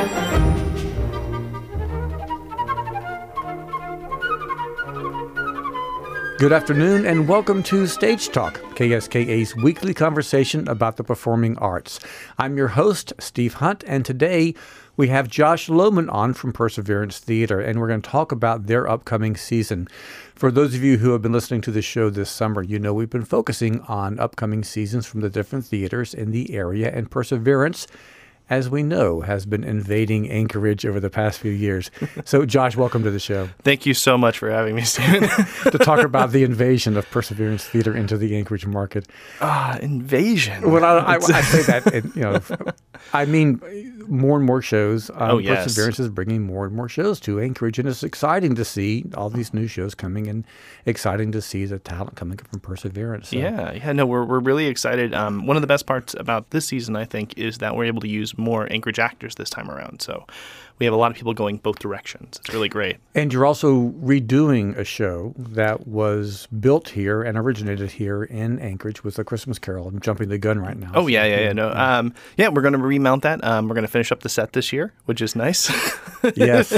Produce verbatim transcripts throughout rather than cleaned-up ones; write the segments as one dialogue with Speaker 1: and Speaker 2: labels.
Speaker 1: Good afternoon and welcome to Stage Talk, K S K A's weekly conversation about the performing arts. I'm your host, Steve Hunt, and today we have Josh Lohman on from Perseverance Theater, and we're going to talk about their upcoming season. For those of you who have been listening to the show this summer, you know we've been focusing on upcoming seasons from the different theaters in the area, and Perseverance, as we know, has been invading Anchorage over the past few years. So, Josh, welcome to the show.
Speaker 2: Thank you so much for having me, Stephen.
Speaker 1: To talk about the invasion of Perseverance Theater into the Anchorage market.
Speaker 2: Ah, invasion.
Speaker 1: Well, I, I, I say that, in, you know, I mean, more and more shows. Um,
Speaker 2: oh, yes.
Speaker 1: Perseverance is bringing more and more shows to Anchorage, and it's exciting to see all these new shows coming, and exciting to see the talent coming from Perseverance. So.
Speaker 2: Yeah, yeah, no, we're we're really excited. Um, one of the best parts about this season, I think, is that we're able to use more Anchorage actors this time around. So we have a lot of people going both directions. It's really great.
Speaker 1: And you're also redoing a show that was built here and originated here in Anchorage with A Christmas Carol. I'm jumping the gun right now.
Speaker 2: Oh, so, yeah, yeah, yeah. No, um, yeah, we're going to remount that. Um, we're going to finish up the set this year, which is nice.
Speaker 1: Yes.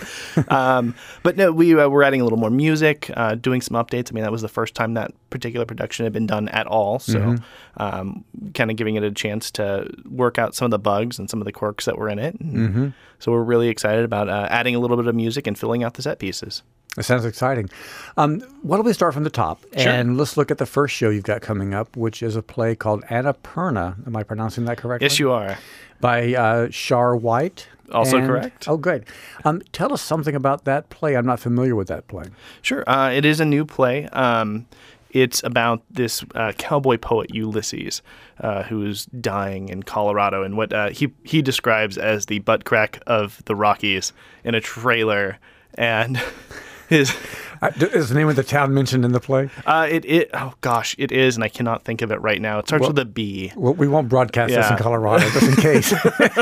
Speaker 2: um, but no, we, uh, we're adding a little more music, uh, doing some updates. I mean, that was the first time that particular production had been done at all. So mm-hmm. um, kind of giving it a chance to work out some of the bugs and some of the quirks that were in it. And
Speaker 1: mm-hmm.
Speaker 2: So we're really excited about uh, adding a little bit of music and filling out the set pieces.
Speaker 1: It sounds exciting. Um, why don't we start from the top?
Speaker 2: Sure.
Speaker 1: And let's look at the first show you've got coming up, which is a play called Annapurna. Am I pronouncing that correctly?
Speaker 2: Yes, you are.
Speaker 1: By uh, Shar White.
Speaker 2: Also
Speaker 1: and,
Speaker 2: correct.
Speaker 1: Oh, great. Um, tell us something about that play. I'm not familiar with that play.
Speaker 2: Sure. Uh, it is a new play. Um, it's about this uh, cowboy poet, Ulysses, uh, who's dying in Colorado, and what uh, he he describes as the butt crack of the Rockies in a trailer. And his
Speaker 1: uh, is the name of the town mentioned in the play?
Speaker 2: Uh, it it oh gosh, it is, and I cannot think of it right now. It starts
Speaker 1: well,
Speaker 2: with a B.
Speaker 1: Well, we won't broadcast
Speaker 2: yeah.
Speaker 1: this in Colorado, just in case.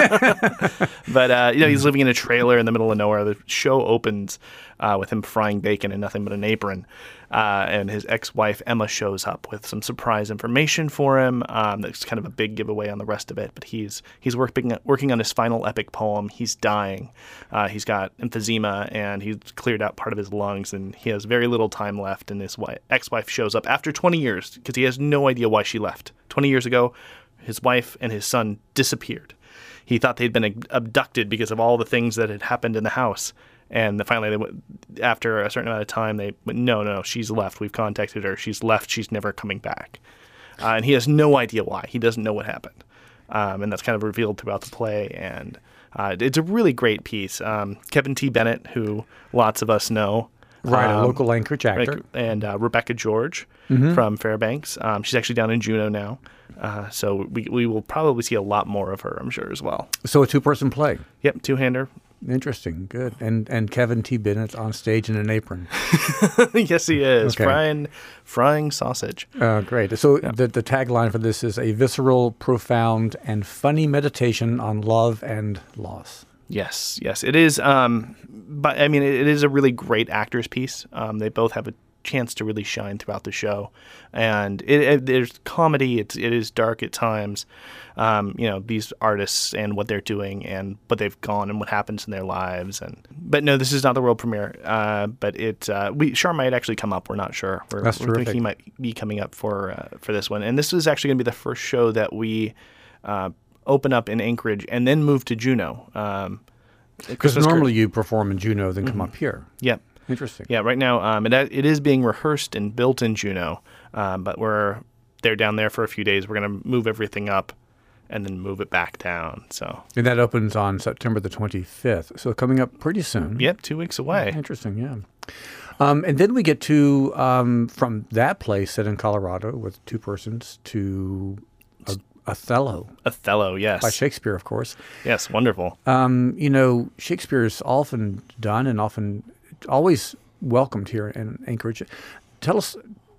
Speaker 2: But uh, you know, he's living in a trailer in the middle of nowhere. The show opens uh, with him frying bacon in nothing but an apron. Uh, and his ex-wife, Emma, shows up with some surprise information for him. Um, that's kind of a big giveaway on the rest of it. But he's he's working working on his final epic poem. He's dying. Uh, he's got emphysema, and he's cleared out part of his lungs, and he has very little time left. And his wife, ex-wife shows up after twenty years because he has no idea why she left. twenty years ago, his wife and his son disappeared. He thought they'd been abducted because of all the things that had happened in the house. And finally, they went, after a certain amount of time, they went, no, no, she's left. We've contacted her. She's left. She's never coming back. Uh, and he has no idea why. He doesn't know what happened. Um, and that's kind of revealed throughout the play. And uh, it's a really great piece. Um, Kevin T. Bennett, who lots of us know.
Speaker 1: Right,
Speaker 2: um,
Speaker 1: a local Anchorage actor.
Speaker 2: And uh, Rebecca George
Speaker 1: mm-hmm.
Speaker 2: from Fairbanks. Um, she's actually down in Juneau now. Uh, so we, we will probably see a lot more of her, I'm sure, as well.
Speaker 1: So a two-person play.
Speaker 2: Yep, two-hander.
Speaker 1: Interesting, good. And and Kevin T. Bennett on stage in an apron.
Speaker 2: Yes, he is.
Speaker 1: Okay.
Speaker 2: Frying frying sausage.
Speaker 1: Uh, great. So
Speaker 2: yeah.
Speaker 1: the, the tagline for this is a visceral, profound, and funny meditation on love and loss.
Speaker 2: Yes, yes. It is, um, but I mean, it, it is a really great actor's piece. Um, they both have a chance to really shine throughout the show. And it, it, there's comedy. It's, it is dark at times. Um, you know, these artists and what they're doing and what they've gone and what happens in their lives. And But no, this is not the world premiere. Uh, but it, uh, we, Shar might actually come up. We're not sure. We're,
Speaker 1: That's
Speaker 2: we're
Speaker 1: terrific.
Speaker 2: thinking he might be coming up for, uh, for this one. And this is actually going to be the first show that we uh, open up in Anchorage and then move to Juneau. Um,
Speaker 1: Because normally you perform in Juneau, then come mm-hmm. up here.
Speaker 2: Yep.
Speaker 1: Interesting.
Speaker 2: Yeah, right now um, it it is being rehearsed and built in Juneau, um, but we're they're down there for a few days. We're going to move everything up and then move it back down. So
Speaker 1: and that opens on September the twenty-fifth. So coming up pretty soon.
Speaker 2: Yep, two weeks away.
Speaker 1: Interesting, yeah. Um, and then we get to um, from that place set in Colorado with two persons to a, Othello.
Speaker 2: Othello, yes.
Speaker 1: By Shakespeare, of course.
Speaker 2: Yes, wonderful.
Speaker 1: Um, you know, Shakespeare is often done and often always welcomed here in Anchorage. Tell us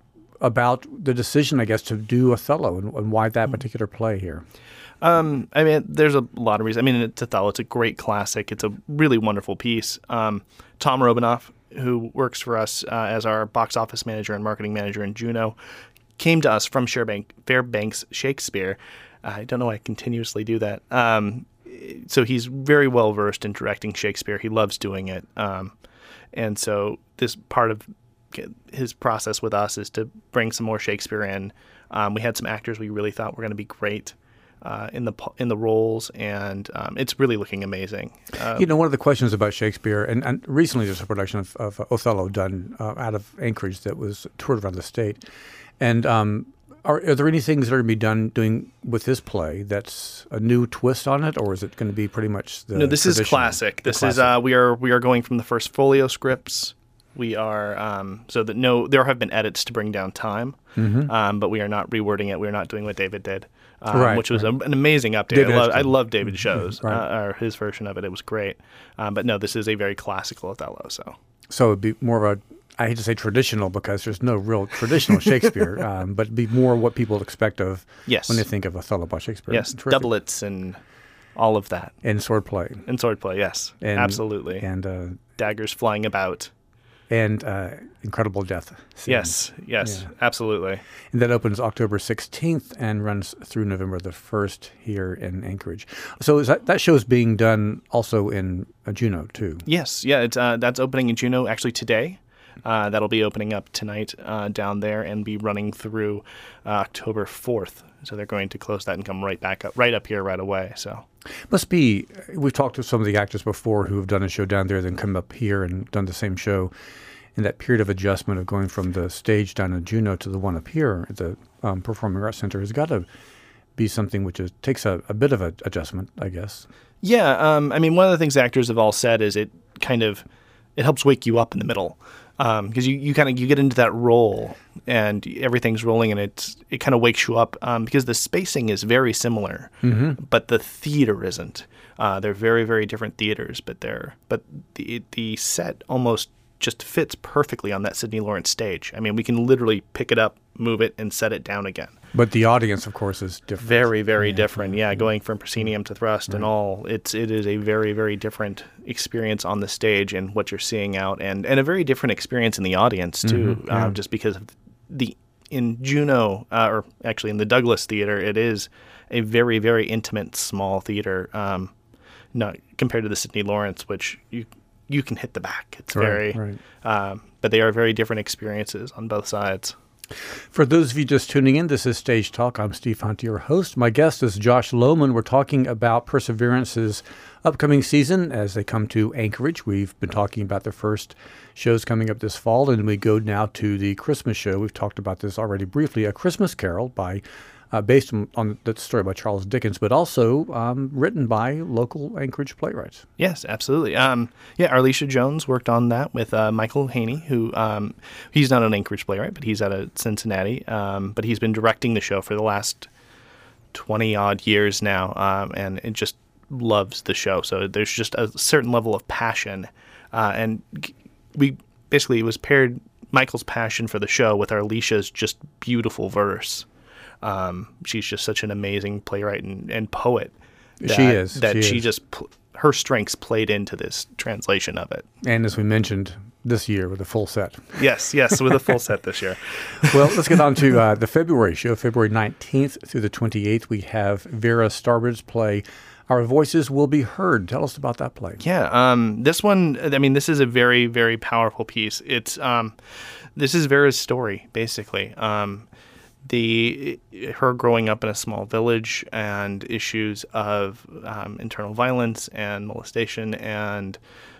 Speaker 1: about the decision, I guess, to do Othello and, and why that particular play here.
Speaker 2: Um, I mean, there's a lot of reasons. I mean, it's Othello. It's a great classic. It's a really wonderful piece. Um, Tom Robinoff, who works for us uh, as our box office manager and marketing manager in Juneau, came to us from Fairbank, Fairbanks Shakespeare. I don't know why I continuously do that. Um, so he's very well versed in directing Shakespeare. He loves doing it, um, and so this part of his process with us is to bring some more Shakespeare in. Um, we had some actors we really thought were going to be great uh, in the in the roles, and um, it's really looking amazing. Uh,
Speaker 1: you know, one of the questions about Shakespeare, and, and recently there's a production of, of Othello done uh, out of Anchorage that was toured around the state, and um, are, are there any things that are going to be done doing with this play that's a new twist on it, or is it going to be pretty much the
Speaker 2: no? This is
Speaker 1: traditional-
Speaker 2: classic. This
Speaker 1: classic?
Speaker 2: is uh, we are we are going from the first folio scripts. We are um, so that no, there have been edits to bring down time, mm-hmm. um, but we are not rewording it. We are not doing what David did, um,
Speaker 1: right,
Speaker 2: which was
Speaker 1: right.
Speaker 2: a, an amazing update.
Speaker 1: David
Speaker 2: I love, I
Speaker 1: Edgerton.
Speaker 2: love David's shows,
Speaker 1: Right.
Speaker 2: uh, or his version of it. It was great, um, but no, this is a very classical Othello. So,
Speaker 1: So it'd be more of a, I hate to say traditional because there's no real traditional Shakespeare, um, but it'd be more what people expect of
Speaker 2: yes,
Speaker 1: when they think of Othello by Shakespeare.
Speaker 2: yes,
Speaker 1: Terrific.
Speaker 2: doublets and all of that,
Speaker 1: And swordplay.
Speaker 2: and swordplay. Yes,
Speaker 1: And,
Speaker 2: absolutely,
Speaker 1: And uh,
Speaker 2: daggers flying about.
Speaker 1: and uh, incredible death scenes.
Speaker 2: Yes, yes,
Speaker 1: Yeah.
Speaker 2: absolutely.
Speaker 1: And that opens October sixteenth and runs through November the first here in Anchorage. So is that, that show's being done also in uh, Juneau, too?
Speaker 2: Yes, yeah, it's uh, that's opening in Juneau actually today. Uh, that'll be opening up tonight uh, down there and be running through uh, October fourth. So they're going to close that and come right back up, right up here right away. So
Speaker 1: Must be, we've talked to some of the actors before who have done a show down there, then come up here and done the same show. In that period of adjustment of going from the stage down in Juneau to the one up here at the um, Performing Arts Center has got to be something which is, takes a, a bit of an adjustment, I guess.
Speaker 2: yeah, um, I mean, one of the things actors have all said is it kind of it helps wake you up in the middle. Because um, you, you kind of you get into that role and everything's rolling and it's it kind of wakes you up um, because the spacing is very similar, mm-hmm. but the theater isn't. Uh, they're very very different theaters, but they're but the the set almost just fits perfectly on that Sidney Lawrence stage. I mean, we can literally pick it up, move it, and set it down again.
Speaker 1: But the audience, of course, is different.
Speaker 2: Very, very yeah. different. Yeah, going from proscenium to thrust right. and all, it's it is a very, very different experience on the stage and what you're seeing out, and, and a very different experience in the audience too. Mm-hmm. Yeah. Uh, just because of the in Juneau, uh, or actually in the Douglas Theater, it is a very, very intimate, small theater. Um, not compared to the Sidney Lawrence, which you you can hit the back. It's
Speaker 1: right,
Speaker 2: very,
Speaker 1: right.
Speaker 2: Um, but they are very different experiences on both sides.
Speaker 1: For those of you just tuning in, this is Stage Talk. I'm Steve Hunt, your host. My guest is Josh Lohman. We're talking about Perseverance's upcoming season as they come to Anchorage. We've been talking about their first shows coming up this fall, and we go now to the Christmas show. We've talked about this already briefly, A Christmas Carol by uh, based on, on the story by Charles Dickens, but also um, written by local Anchorage playwrights.
Speaker 2: Yes, absolutely. Um, yeah, Arlisha Jones worked on that with uh, Michael Haney, who um, he's not an Anchorage playwright, but he's out of Cincinnati. Um, but he's been directing the show for the last twenty odd years now, um, and it just loves the show. So there's just a certain level of passion, uh, and we basically it was paired Michael's passion for the show with Arlisha's just beautiful verse. Um, she's just such an amazing playwright and, and poet. That,
Speaker 1: she is.
Speaker 2: That
Speaker 1: she,
Speaker 2: she
Speaker 1: is.
Speaker 2: just, pl- her strengths played into this translation of it.
Speaker 1: And as we mentioned, this year with a full set.
Speaker 2: Yes, yes, with a full set this year.
Speaker 1: Well, let's get on to uh, the February show. February nineteenth through the twenty-eighth, we have Vera Starbridge's play, Our Voices Will Be Heard. Tell us about that play.
Speaker 2: Yeah, um, this one, I mean, this is a very, very powerful piece. It's, um, this is Vera's story, basically. Um, The her growing up in a small village and issues of um, internal violence and molestation and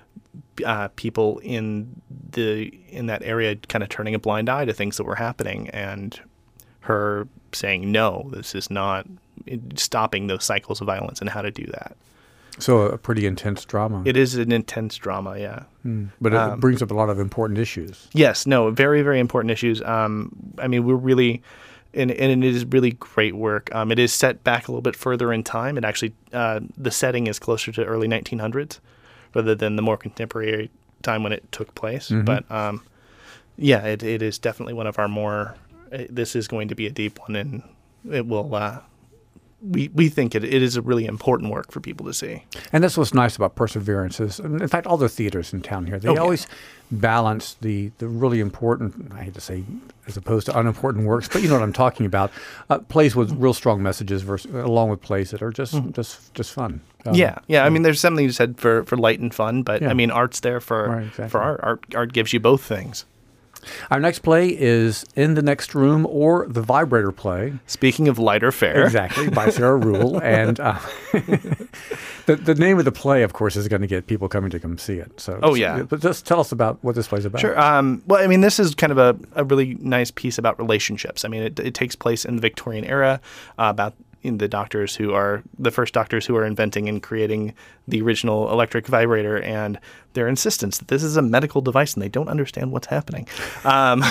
Speaker 2: uh, people in the in that area kind of turning a blind eye to things that were happening, and her saying no, this is not stopping those cycles of violence and how to do that.
Speaker 1: So a pretty intense drama.
Speaker 2: It is an intense drama, yeah.
Speaker 1: Mm. But it um, brings up a lot of important issues.
Speaker 2: Yes, no, very, very important issues. Um, I mean, we're really. And, and it is really great work. Um, it is set back a little bit further in time. It actually, uh, the setting is closer to early nineteen hundreds rather than the more contemporary time when it took place. Mm-hmm. But um, yeah, it, it is definitely one of our more, uh, this is going to be a deep one, and it will uh, we, we think it, it is a really important work for people to see.
Speaker 1: And that's what's nice about Perseverance is, in fact, all the theaters in town here, they
Speaker 2: Oh, yeah.
Speaker 1: always balance the, the really important, I hate to say, as opposed to unimportant works, but you know what I'm talking about, uh, plays with real strong messages versus, along with plays that are just
Speaker 2: Mm-hmm.
Speaker 1: just just fun. Um,
Speaker 2: Yeah, yeah. I mean, there's something you said for, for light and fun, but
Speaker 1: Yeah.
Speaker 2: I mean, art's there for
Speaker 1: Right, exactly.
Speaker 2: for art. art. Art gives you both things.
Speaker 1: Our next play is In the Next Room, or The Vibrator Play.
Speaker 2: Speaking of lighter fare,
Speaker 1: Exactly, by Sarah Rule. And uh, the the name of the play, of course, is going to get people coming to come see it. So,
Speaker 2: Oh, yeah.
Speaker 1: But just tell us about what this play's about.
Speaker 2: Sure. Um, well, I mean, this is kind of a, a really nice piece about relationships. I mean, it, it takes place in the Victorian era uh, about in the doctors who are the first doctors who are inventing and creating the original electric vibrator, and their insistence that this is a medical device and they don't understand what's happening. Um,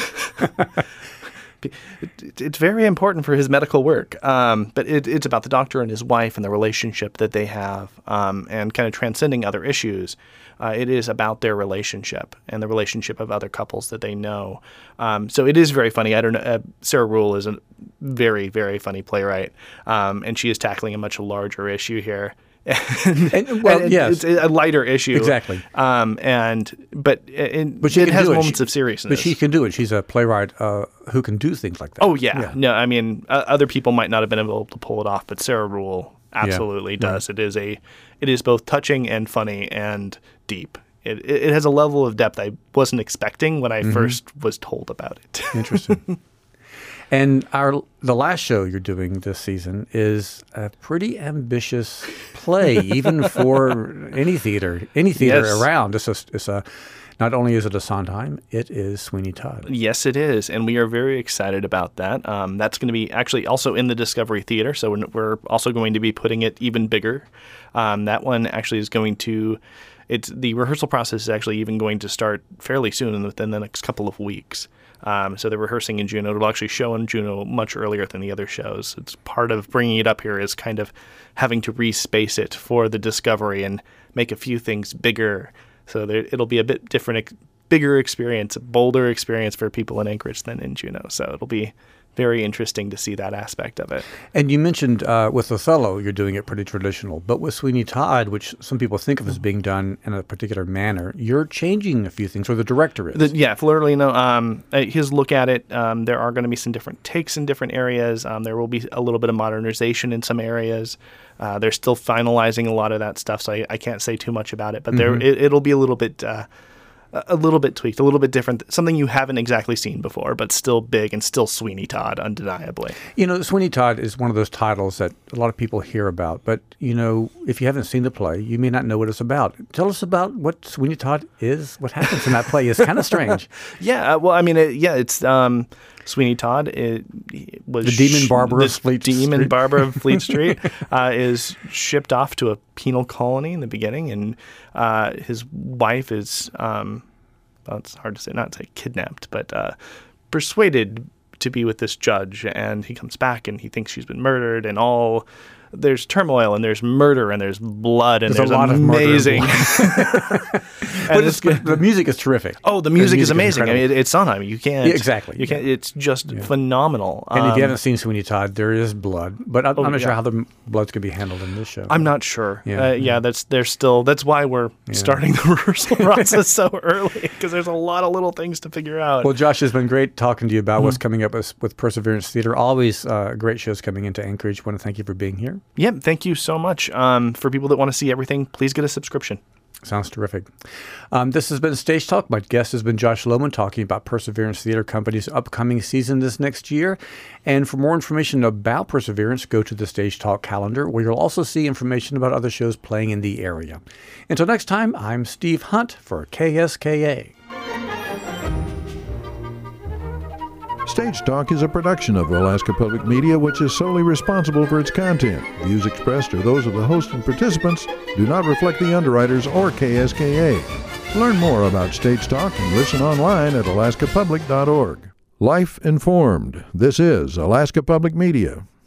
Speaker 2: it, it's very important for his medical work, um, but it, it's about the doctor and his wife and the relationship that they have, um, and kind of transcending other issues. Uh, it is about their relationship and the relationship of other couples that they know. Um, so it is very funny. I don't know. Uh, Sarah Rule is a very, very funny playwright, um, and she is tackling a much larger issue here. and,
Speaker 1: And, well,
Speaker 2: and
Speaker 1: yes.
Speaker 2: it's a lighter issue,
Speaker 1: Exactly.
Speaker 2: Um, and but and,
Speaker 1: But she
Speaker 2: it
Speaker 1: can
Speaker 2: has
Speaker 1: do it.
Speaker 2: moments
Speaker 1: She-
Speaker 2: of seriousness.
Speaker 1: But she can do it. She's a playwright uh, who can do things like that.
Speaker 2: Oh yeah. no, I mean uh, other people might not have been able to pull it off, but Sarah Rule absolutely
Speaker 1: Yeah,
Speaker 2: does. It is a, it is both touching and funny and deep. It it it has a level of depth I wasn't expecting when I
Speaker 1: Mm-hmm.
Speaker 2: first was told about it.
Speaker 1: Interesting. And our the last show you're doing this season is a pretty ambitious play, even for any theater, any theater
Speaker 2: Yes.
Speaker 1: around. It's a, it's a, not only is it a Sondheim, it is Sweeney Todd.
Speaker 2: Yes, it is, and we are very excited about that. Um, that's going to be actually also in the Discovery Theater, so we're, we're also going to be putting it even bigger. Um, that one actually is going to. It's the rehearsal process is actually even going to start fairly soon, within the next couple of weeks. Um, so they're rehearsing in Juneau. It'll actually show in Juneau much earlier than the other shows. It's part of bringing it up here is kind of having to respace it for the Discovery and make a few things bigger. So there, it'll be a bit different, ex- bigger experience, a bolder experience for people in Anchorage than in Juneau. So it'll be very interesting to see that aspect of it.
Speaker 1: And you mentioned uh, with Othello, you're doing it pretty traditional. But with Sweeney Todd, which some people think of as being done in a particular manner, you're changing a few things, or the director is.
Speaker 2: The, yeah, Florlino, um, uh, his look at it, um, there are going to be some different takes in different areas. Um, there will be a little bit of modernization in some areas. Uh, they're still finalizing a lot of that stuff, so I, I can't say too much about it. But there, it, it'll be a little bit, uh, a little bit tweaked, a little bit different, something you haven't exactly seen before, but still big and still Sweeney Todd, undeniably.
Speaker 1: You know, Sweeney Todd is one of those titles that a lot of people hear about. But, you know, if you haven't seen the play, you may not know what it's about. Tell us about what Sweeney Todd is, what happens in that play. It's kind of strange.
Speaker 2: Yeah, uh, well, I mean, it, yeah, it's um, Sweeney Todd. It, it was
Speaker 1: The demon barber of
Speaker 2: this
Speaker 1: Fleet
Speaker 2: demon
Speaker 1: Street.
Speaker 2: barber of Fleet Street uh, is shipped off to a penal colony in the beginning, and uh, his wife is. Um, well, it's hard to say, not to say kidnapped, but uh, persuaded to be with this judge, and he comes back and he thinks she's been murdered, and all there's turmoil and there's murder and there's blood and
Speaker 1: There's
Speaker 2: there's,
Speaker 1: a lot of murder and
Speaker 2: amazing.
Speaker 1: But it's, the music is terrific.
Speaker 2: Oh, the music, is amazing. I
Speaker 1: incredible.
Speaker 2: mean, it, it's Sondheim. You can't
Speaker 1: Yeah, exactly.
Speaker 2: You can't. It's just phenomenal.
Speaker 1: And if
Speaker 2: Um,
Speaker 1: you haven't seen Sweeney Todd, there is blood. But I'm,
Speaker 2: Oh,
Speaker 1: I'm not sure
Speaker 2: yeah.
Speaker 1: how the blood's going to be handled in this show.
Speaker 2: I'm not sure.
Speaker 1: Yeah,
Speaker 2: Yeah, uh,
Speaker 1: yeah.
Speaker 2: yeah. That's there's still. That's why we're starting the rehearsal process so early, because there's a lot of little things to figure out.
Speaker 1: Well, Josh, it's been great talking to you about
Speaker 2: Mm-hmm.
Speaker 1: what's coming up with, with Perseverance Theater. Always uh, great shows coming into Anchorage. want to thank you for being here.
Speaker 2: Yep. Thank you so much. Um, for people that want to see everything, please get a subscription.
Speaker 1: Sounds terrific. Um, this has been Stage Talk. My guest has been Josh Lohman talking about Perseverance Theater Company's upcoming season this next year. And for more information about Perseverance, go to the Stage Talk calendar, where you'll also see information about other shows playing in the area. Until next time, I'm Steve Hunt for K S K A.
Speaker 3: Stage Talk is a production of Alaska Public Media, which is solely responsible for its content. Views expressed are those of the host and participants, do not reflect the underwriters or K S K A. Learn more about Stage Talk and listen online at alaska public dot org. Life informed. This is Alaska Public Media.